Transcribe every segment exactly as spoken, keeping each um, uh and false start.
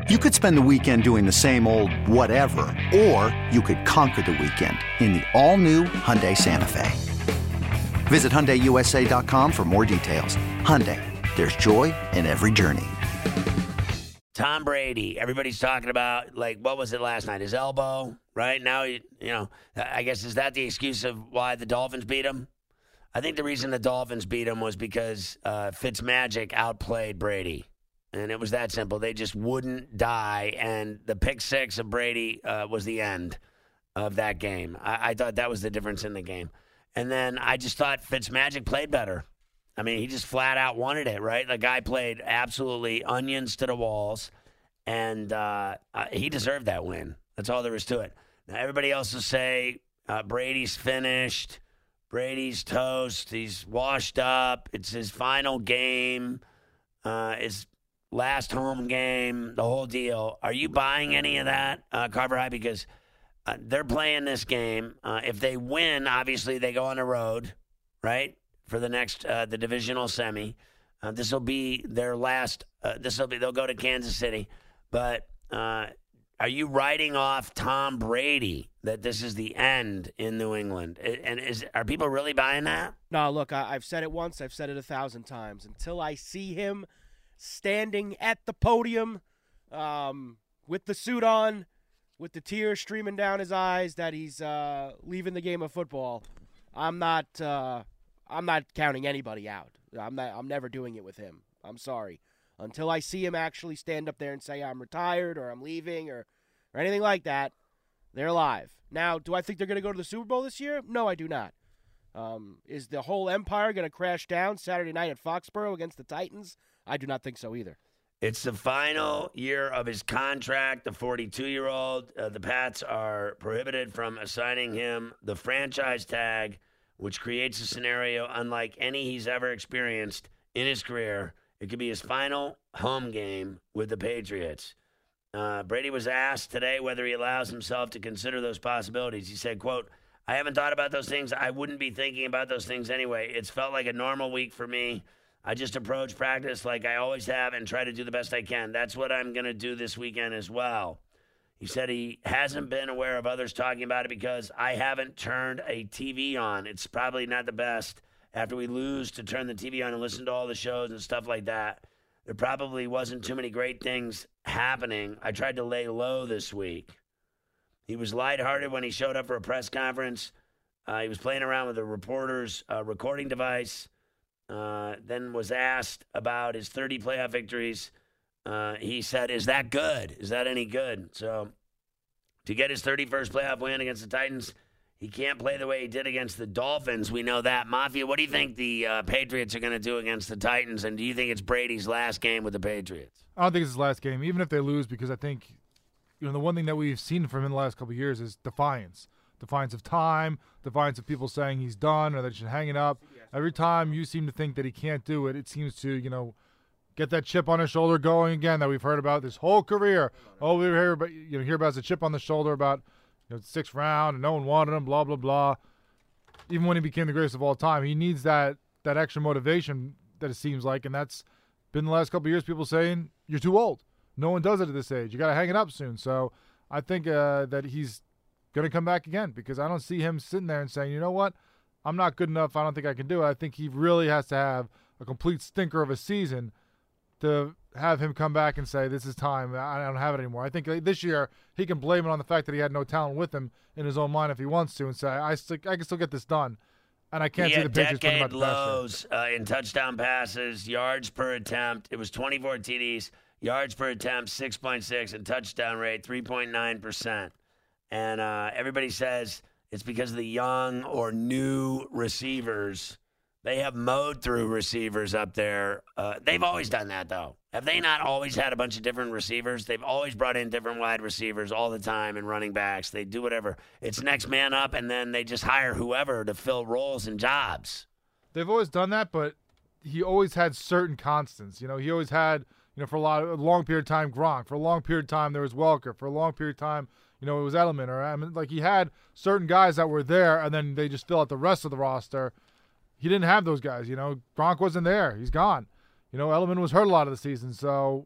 You could spend the weekend doing the same old whatever, or you could conquer the weekend in the all-new Hyundai Santa Fe. Visit Hyundai U S A dot com for more details. Hyundai, there's joy in every journey. Tom Brady, everybody's talking about, like, what was it last night? His elbow, right? Now, you, you know, I guess, is that the excuse of why the Dolphins beat him? I think the reason the Dolphins beat him was because uh, Fitzmagic outplayed Brady. And it was that simple. They just wouldn't die. And the pick six of Brady uh, was the end of that game. I-, I thought that was the difference in the game. And then I just thought Fitzmagic played better. I mean, he just flat out wanted it, right? The guy played absolutely onions to the walls. And uh, uh, he deserved that win. That's all there is to it. Now, everybody else will say uh, Brady's finished. Brady's toast. He's washed up. It's his final game. Uh, it's last home game, the whole deal. Are you buying any of that, uh, Carver High? Because uh, they're playing this game. Uh, if they win, obviously they go on the road, right, for the next uh, the divisional semi. Uh, this will be their last. Uh, this will be. They'll go to Kansas City. But uh, are you writing off Tom Brady that this is the end in New England? And is are people really buying that? No, look, I, I've said it once. I've said it a thousand times. Until I see him standing at the podium um, with the suit on, with the tears streaming down his eyes that he's uh, leaving the game of football, I'm not uh, I'm not counting anybody out. I'm not I'm never doing it with him. I'm sorry. Until I see him actually stand up there and say I'm retired or I'm leaving or, or anything like that, they're alive. Now, do I think they're going to go to the Super Bowl this year? No, I do not. Um, is the whole empire going to crash down Saturday night at Foxborough against the Titans? I do not think so either. It's the final year of his contract, the forty-two-year-old. Uh, the Pats are prohibited from assigning him the franchise tag, which creates a scenario unlike any he's ever experienced in his career. It could be his final home game with the Patriots. Uh, Brady was asked today whether he allows himself to consider those possibilities. He said, quote, "I haven't thought about those things. I wouldn't be thinking about those things anyway. It's felt like a normal week for me. I just approach practice like I always have and try to do the best I can. That's what I'm going to do this weekend as well." He said he hasn't been aware of others talking about it because I haven't turned a T V on. It's probably not the best after we lose to turn the T V on and listen to all the shows and stuff like that. There probably wasn't too many great things happening. I tried to lay low this week. He was lighthearted when he showed up for a press conference. Uh, he was playing around with a reporter's uh, recording device. Uh, then was asked about his thirty playoff victories. Uh, he said, is that good? Is that any good? So to get his thirty-first playoff win against the Titans, he can't play the way he did against the Dolphins. We know that. Mafia, what do you think the uh, Patriots are going to do against the Titans? And do you think it's Brady's last game with the Patriots? I don't think it's his last game, even if they lose, because I think you know the one thing that we've seen from him in the last couple of years is defiance. Defiance of time, defiance of people saying he's done or that he should hang it up. Every time you seem to think that he can't do it, it seems to, you know, get that chip on his shoulder going again that we've heard about this whole career. Oh, we hear about, you know, hear about the chip on the shoulder about, you know, sixth round and no one wanted him, blah, blah, blah. Even when he became the greatest of all time, he needs that that extra motivation that it seems like, and that's been the last couple of years people saying, you're too old. No one does it at this age. You got to hang it up soon. So I think uh, that he's going to come back again because I don't see him sitting there and saying, you know what, I'm not good enough. I don't think I can do it. I think he really has to have a complete stinker of a season to have him come back and say, this is time. I don't have it anymore. I think this year he can blame it on the fact that he had no talent with him in his own mind if he wants to and say, I, st- I can still get this done. And I can't he see the Patriots putting him decade out the pasture. lows uh, in touchdown passes, yards per attempt. It was twenty-four T Ds, yards per attempt, six point six, and touchdown rate, three point nine percent. And uh, everybody says it's because of the young or new receivers. They have mowed through receivers up there. Uh, they've always done that, though. Have they not always had a bunch of different receivers? They've always brought in different wide receivers all the time and running backs. They do whatever. It's next man up, and then they just hire whoever to fill roles and jobs. They've always done that, but he always had certain constants. You know, he always had, you know, for a lot of a long period of time, Gronk. For a long period of time, there was Welker. For a long period of time, you know, it was Edelman. Or I mean, like he had certain guys that were there, and then they just fill out the rest of the roster. He didn't have those guys. You know, Gronk wasn't there. He's gone. You know, Edelman was hurt a lot of the season, so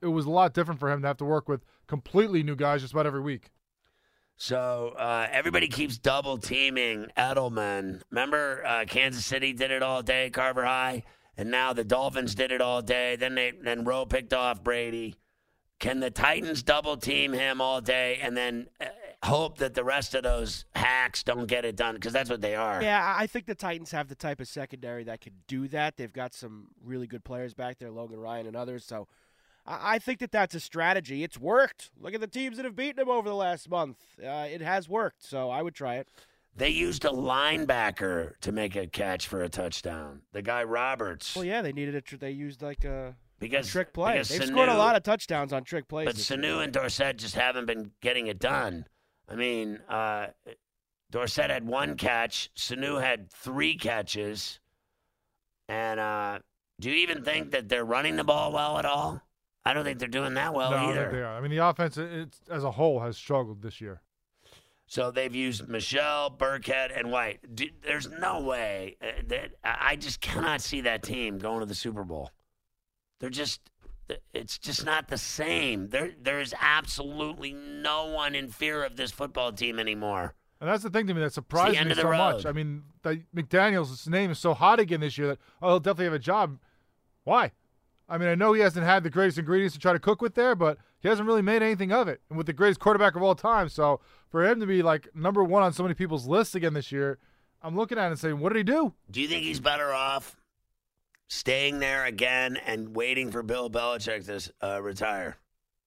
it was a lot different for him to have to work with completely new guys just about every week. So uh, everybody keeps double teaming Edelman. Remember, uh, Kansas City did it all day, Carver High, and now the Dolphins did it all day. Then they then Rowe picked off Brady. Can the Titans double team him all day and then uh, hope that the rest of those hacks don't get it done? Because that's what they are. Yeah, I think the Titans have the type of secondary that could do that. They've got some really good players back there, Logan Ryan and others. So I, I think that that's a strategy. It's worked. Look at the teams that have beaten them over the last month. Uh, it has worked, so I would try it. They used a linebacker to make a catch for a touchdown. The guy Roberts. Well, yeah, they needed a tr- they used like a, because, a trick play. They've Sanu, scored a lot of touchdowns on trick plays. But Sanu and Dorsett just haven't been getting it done. I mean, uh, Dorsett had one catch. Sanu had three catches. And uh, do you even think that they're running the ball well at all? I don't think they're doing that well no, either. They are. I mean, the offense it's, as a whole has struggled this year. So they've used Michelle, Burkhead, and White. Do, there's no way uh, that I just cannot see that team going to the Super Bowl. They're just, it's just not the same. There, there is absolutely no one in fear of this football team anymore. And that's the thing to me that surprised me so road. much. I mean, the, McDaniels' name is so hot again this year that, oh, he'll definitely have a job. Why? I mean, I know he hasn't had the greatest ingredients to try to cook with there, but he hasn't really made anything of it. And with the greatest quarterback of all time. So for him to be like number one on so many people's lists again this year, I'm looking at it and saying, what did he do? Do you think he's better off staying there again and waiting for Bill Belichick to uh, retire?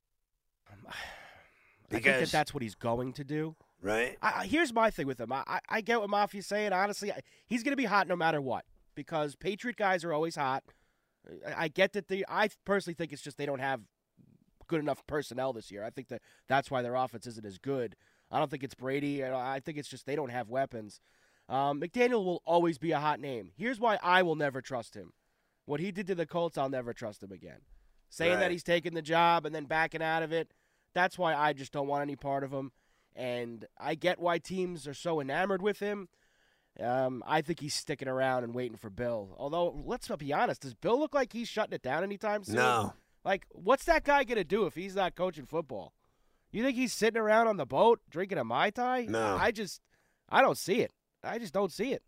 Because, I think that that's what he's going to do. Right. I, here's my thing with him. I, I, I get what Mafia's saying. Honestly, I, he's going to be hot no matter what because Patriot guys are always hot. I, I get that. The, I personally think it's just they don't have good enough personnel this year. I think that that's why their offense isn't as good. I don't think it's Brady. I think it's just they don't have weapons. Um, McDaniel will always be a hot name. Here's why I will never trust him. What he did to the Colts, I'll never trust him again. Saying right. that he's taking the job and then backing out of it, that's why I just don't want any part of him. And I get why teams are so enamored with him. Um, I think he's sticking around and waiting for Bill. Although, let's be honest, does Bill look like he's shutting it down anytime soon? No. Like, what's that guy going to do if he's not coaching football? You think he's sitting around on the boat drinking a Mai Tai? No. I just, I don't see it. I just don't see it.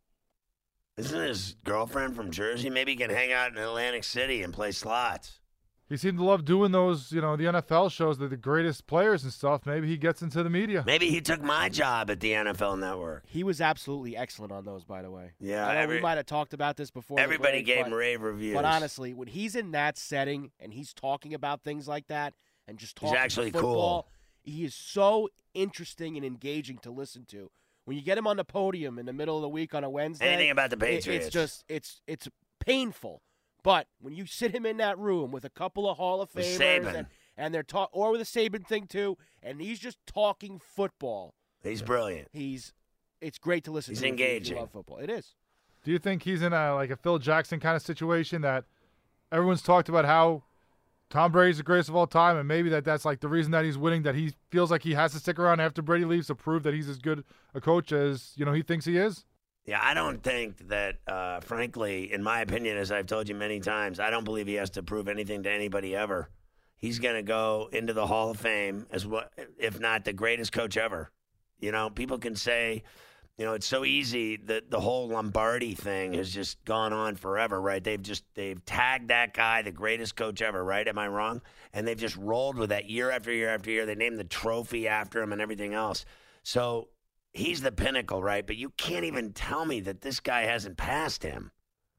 Isn't his girlfriend from Jersey? Maybe he can hang out in Atlantic City and play slots. He seemed to love doing those, you know, the N F L shows, that the greatest players and stuff. Maybe he gets into the media. Maybe he took my job at the N F L Network. He was absolutely excellent on those, by the way. Yeah. I know every, we might have talked about this before. Everybody break, gave but, him rave reviews. But honestly, when he's in that setting and he's talking about things like that and just talking he's actually football, cool. He is so interesting and engaging to listen to. When you get him on the podium in the middle of the week on a Wednesday, anything about the Patriots, it, it's just it's it's painful. But when you sit him in that room with a couple of Hall of Famers and, and they're talk or with a Saban thing too, and he's just talking football. He's brilliant. He's it's great to listen he's to. He's engaging. If you love football. It is. Do you think he's in a like a Phil Jackson kind of situation that everyone's talked about how Tom Brady's the greatest of all time, and maybe that that's like the reason that he's winning, that he feels like he has to stick around after Brady leaves to prove that he's as good a coach as, you know, he thinks he is? Yeah, I don't think that, uh, frankly, in my opinion, as I've told you many times, I don't believe he has to prove anything to anybody ever. He's going to go into the Hall of Fame as what, if not the greatest coach ever. You know, people can say, you know, it's so easy that the whole Lombardi thing has just gone on forever, right? They've just, they've tagged that guy the greatest coach ever, right? Am I wrong? And they've just rolled with that year after year after year. They named the trophy after him and everything else. So he's the pinnacle, right? But you can't even tell me that this guy hasn't passed him.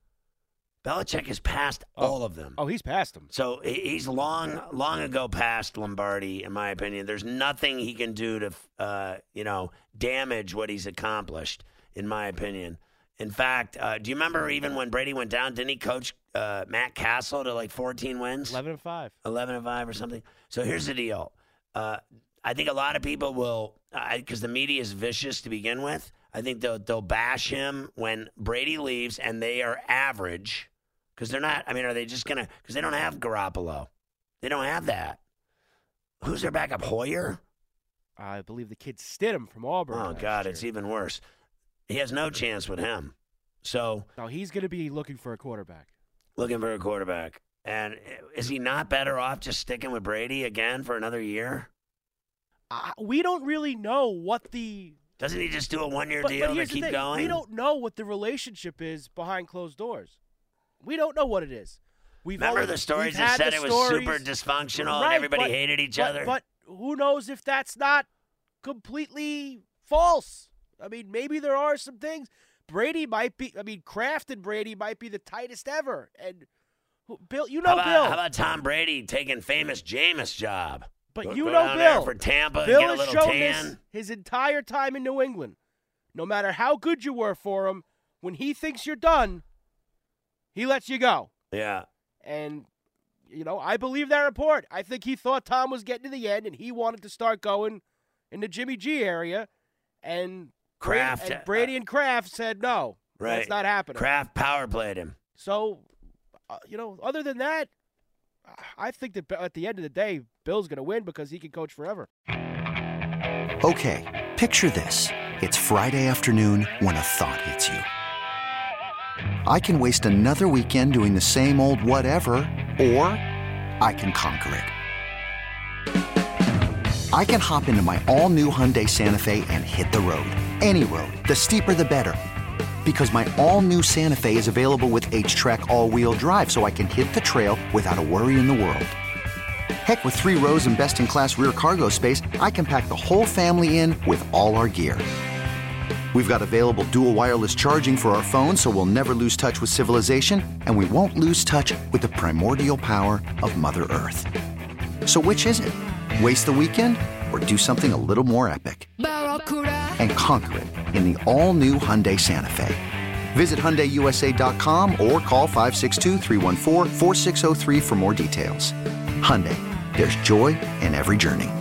Belichick has passed oh. all of them. Oh, he's passed him. So he's long, long ago past Lombardi, in my opinion. There's nothing he can do to, uh, you know, damage what he's accomplished, in my opinion. In fact, uh, do you remember even when Brady went down, didn't he coach uh, Matt Castle to like fourteen wins? eleven and five. eleven and five or something. So here's the deal. Uh, I think a lot of people will, because the media is vicious to begin with, I think they'll, they'll bash him when Brady leaves and they are average. Because they're not, I mean, are they just going to, because they don't have Garoppolo. They don't have that. Who's their backup, Hoyer? I believe the kid Stidham from Auburn. Oh, God, year. It's even worse. He has no chance with him. So. No, he's going to be looking for a quarterback. Looking for a quarterback. And is he not better off just sticking with Brady again for another year? Uh, we don't really know what the Doesn't he just do a one-year but, deal but to here's the keep thing. going? We don't know what the relationship is behind closed doors. We don't know what it is. We've Remember always, the stories we've that had said the it was stories. super dysfunctional Right, and everybody but- hated each but, other? But who knows if that's not completely false? I mean, maybe there are some things. Brady might be. I mean, Kraft and Brady might be the tightest ever. And who- Bill, you know how about, Bill. How about Tom Brady taking famous Jameis' job? But Go- you go know down there Bill. for Tampa Bill and get a has little shown tan. this his entire time in New England. No matter how good you were for him, when he thinks you're done, he lets you go. Yeah. And, you know, I believe that report. I think he thought Tom was getting to the end, and he wanted to start going in the Jimmy G area. And Kraft. Brady and, Brady and Kraft said no. Right. That's not happening. Kraft power played him. So, uh, you know, other than that, I think that at the end of the day, Bill's going to win because he can coach forever. Okay, picture this. It's Friday afternoon when a thought hits you. I can waste another weekend doing the same old whatever, or I can conquer it. I can hop into my all-new Hyundai Santa Fe and hit the road. Any road. The steeper, the better. Because my all-new Santa Fe is available with H-Track all-wheel drive, so I can hit the trail without a worry in the world. Heck, with three rows and best-in-class rear cargo space, I can pack the whole family in with all our gear. We've got available dual wireless charging for our phones, so we'll never lose touch with civilization, and we won't lose touch with the primordial power of Mother Earth. So which is it? Waste the weekend or do something a little more epic? And conquer it in the all-new Hyundai Santa Fe. Visit Hyundai U S A dot com or call five six two, three one four, four six zero three for more details. Hyundai, there's joy in every journey.